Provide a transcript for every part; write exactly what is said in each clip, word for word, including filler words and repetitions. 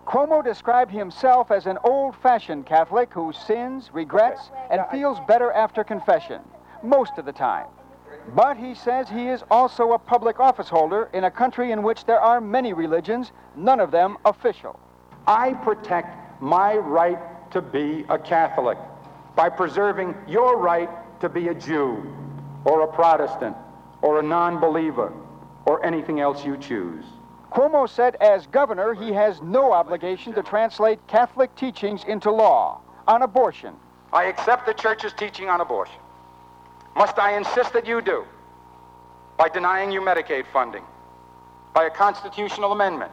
Cuomo described himself as an old-fashioned Catholic who sins, regrets, and feels better after confession, most of the time. But he says he is also a public office holder in a country in which there are many religions, none of them official. I protect my right to be a Catholic by preserving your right to be a Jew or a Protestant or a non-believer or anything else you choose. Cuomo said as governor, he has no obligation to translate Catholic teachings into law on abortion. I accept the church's teaching on abortion. Must I insist that you do? By denying you Medicaid funding? By a constitutional amendment?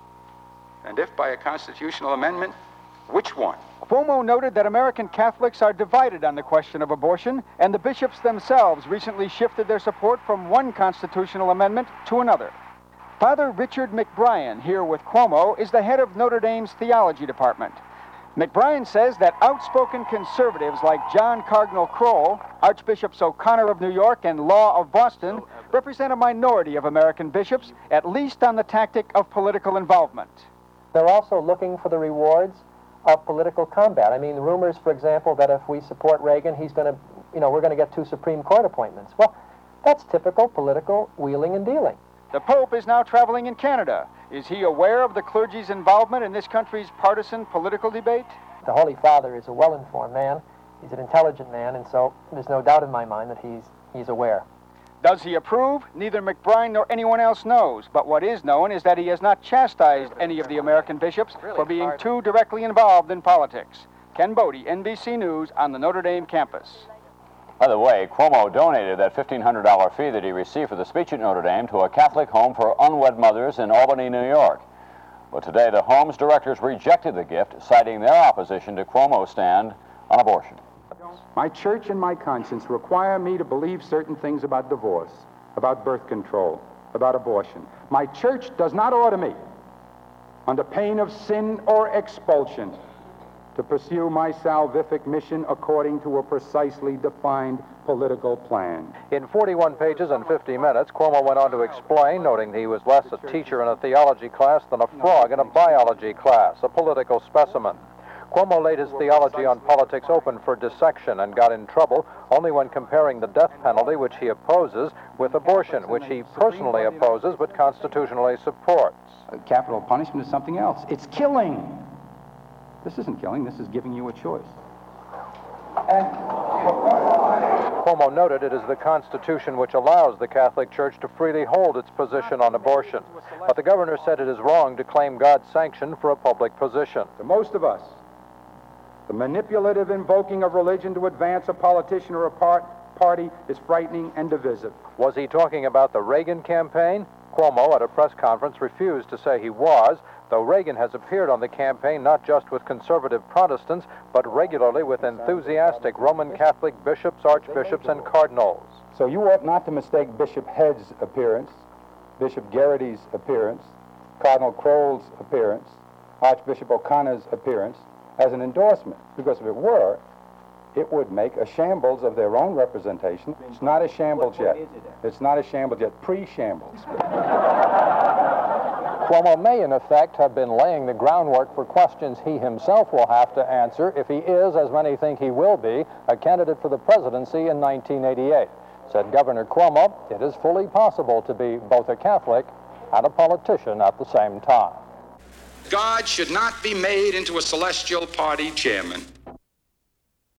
And if by a constitutional amendment, which one? Cuomo noted that American Catholics are divided on the question of abortion, and the bishops themselves recently shifted their support from one constitutional amendment to another. Father Richard McBrien, here with Cuomo, is the head of Notre Dame's theology department. McBrien says that outspoken conservatives like John Cardinal Kroll, Archbishop O'Connor of New York, and Law of Boston represent a minority of American bishops, at least on the tactic of political involvement. They're also looking for the rewards of political combat. I mean, rumors, for example, that if we support Reagan, he's going to, you know, we're going to get two Supreme Court appointments. Well, that's typical political wheeling and dealing. The Pope is now traveling in Canada. Is he aware of the clergy's involvement in this country's partisan political debate? The Holy Father is a well-informed man. He's an intelligent man, and so there's no doubt in my mind that he's, he's aware. Does he approve? Neither McBrien nor anyone else knows. But what is known is that he has not chastised any of the American bishops for being too directly involved in politics. Ken Bodie, N B C News, on the Notre Dame campus. By the way, Cuomo donated that fifteen hundred dollars fee that he received for the speech at Notre Dame to a Catholic home for unwed mothers in Albany, New York. But today, the home's directors rejected the gift, citing their opposition to Cuomo's stand on abortion. My church and my conscience require me to believe certain things about divorce, about birth control, about abortion. My church does not order me, under pain of sin or expulsion, to pursue my salvific mission according to a precisely defined political plan. In forty-one pages and fifty minutes, Cuomo went on to explain, noting he was less a teacher in a theology class than a frog in a biology class, a political specimen. Cuomo laid his theology on politics open for dissection and got in trouble only when comparing the death penalty, which he opposes, with abortion, which he personally opposes but constitutionally supports. Capital punishment is something else. It's killing. This isn't killing, this is giving you a choice. Cuomo noted it is the Constitution which allows the Catholic Church to freely hold its position on abortion. But the governor said it is wrong to claim God's sanction for a public position. To most of us, the manipulative invoking of religion to advance a politician or a part, party is frightening and divisive. Was he talking about the Reagan campaign? Cuomo, at a press conference, refused to say he was, though Reagan has appeared on the campaign not just with conservative Protestants, but regularly with enthusiastic Roman Catholic bishops, archbishops, and cardinals. So you ought not to mistake Bishop Head's appearance, Bishop Garrity's appearance, Cardinal Kroll's appearance, Archbishop O'Connor's appearance as an endorsement, because if it were, it would make a shambles of their own representation. It's not a shambles yet. It's not a shambles yet, pre-shambles. Cuomo may, in effect, have been laying the groundwork for questions he himself will have to answer if he is, as many think he will be, a candidate for the presidency in nineteen eighty-eight. Said Governor Cuomo, it is fully possible to be both a Catholic and a politician at the same time. God should not be made into a celestial party chairman.